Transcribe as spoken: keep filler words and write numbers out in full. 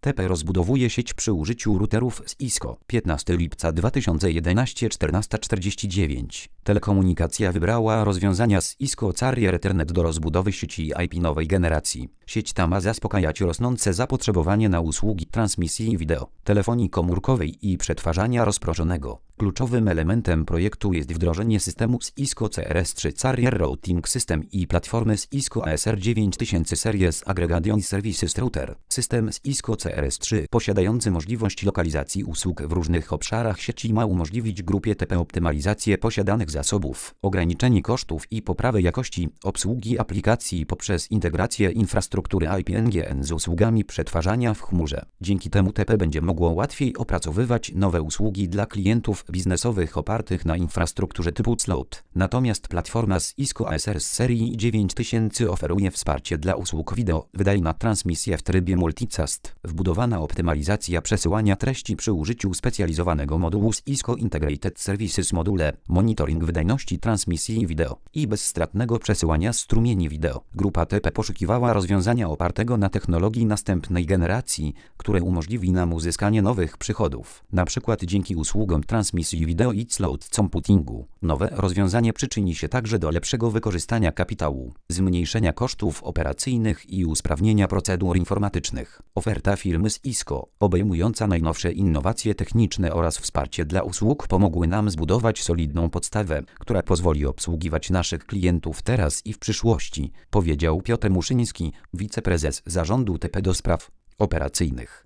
T P rozbudowuje sieć przy użyciu routerów z Cisco. piętnastego lipca dwa tysiące jedenastego, czternasta czterdzieści dziewięć. Telekomunikacja wybrała rozwiązania z Cisco Carrier Ethernet do rozbudowy sieci I P nowej generacji. Sieć ta ma zaspokajać rosnące zapotrzebowanie na usługi transmisji wideo, telefonii komórkowej i przetwarzania rozproszonego. Kluczowym elementem projektu jest wdrożenie systemu z Cisco C R S trzy Carrier Routing System i platformy z Cisco A S R dziewięć tysięcy Series Aggregation Services Router. System z Cisco C R S trzy posiadający możliwość lokalizacji usług w różnych obszarach sieci ma umożliwić grupie T P optymalizację posiadanych zasobów, ograniczenie kosztów i poprawę jakości obsługi aplikacji poprzez integrację infrastruktury I P N G N z usługami przetwarzania w chmurze. Dzięki temu T P będzie mogło łatwiej opracowywać nowe usługi dla klientów biznesowych opartych na infrastrukturze typu cloud. Natomiast platforma z Cisco A S R z serii dziewięć tysięcy oferuje wsparcie dla usług wideo, wydajna transmisja w trybie multicast, wbudowana optymalizacja przesyłania treści przy użyciu specjalizowanego modułu z Cisco Integrated Services Module, monitoring wydajności transmisji wideo i bezstratnego przesyłania strumieni wideo. Grupa T P poszukiwała rozwiązania opartego na technologii następnej generacji, które umożliwi nam uzyskanie nowych przychodów, np. dzięki usługom transmisji wideo i cloud computingu. Nowe rozwiązanie przyczyni się także do lepszego wykorzystania kapitału, zmniejszenia kosztów operacyjnych i usprawnienia procedur informatycznych. Oferta firmy z Cisco, obejmująca najnowsze innowacje techniczne oraz wsparcie dla usług, pomogły nam zbudować solidną podstawę, która pozwoli obsługiwać naszych klientów teraz i w przyszłości, powiedział Piotr Muszyński, wiceprezes zarządu T P do spraw operacyjnych.